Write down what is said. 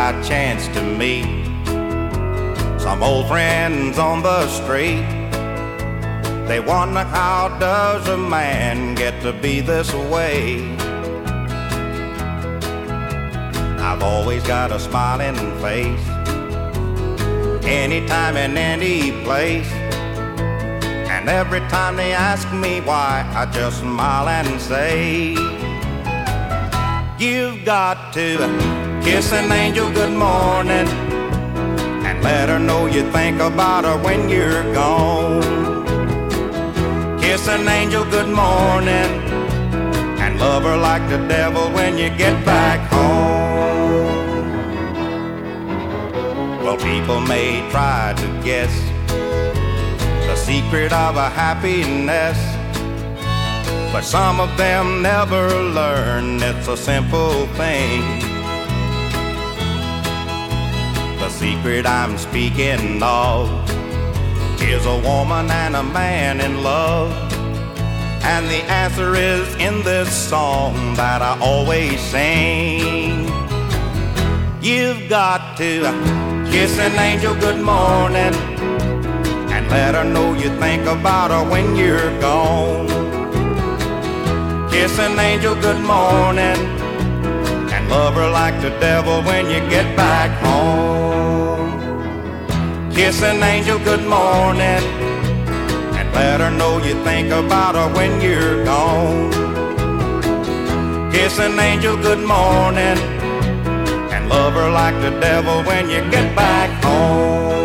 I chanced to meet some old friends on the street. They wonder, how does a man get to be this way? I've always got a smiling face, anytime and any place. And every time they ask me why, I just smile and say, you've got to kiss an angel good morning and let her know you think about her when you're gone. Kiss an angel good morning and love her like the devil when you get back home. Well, people may try to guess the secret of a happiness, but some of them never learn it's a simple thing. The secret I'm speaking of is a woman and a man in love, and the answer is in this song that I always sing. You've got to kiss an angel good morning and let her know you think about her when you're gone. Kiss an angel good morning and love her like the devil when you get back home. Kiss an angel good morning and let her know you think about her when you're gone. Kiss an angel good morning and love her like the devil when you get back home.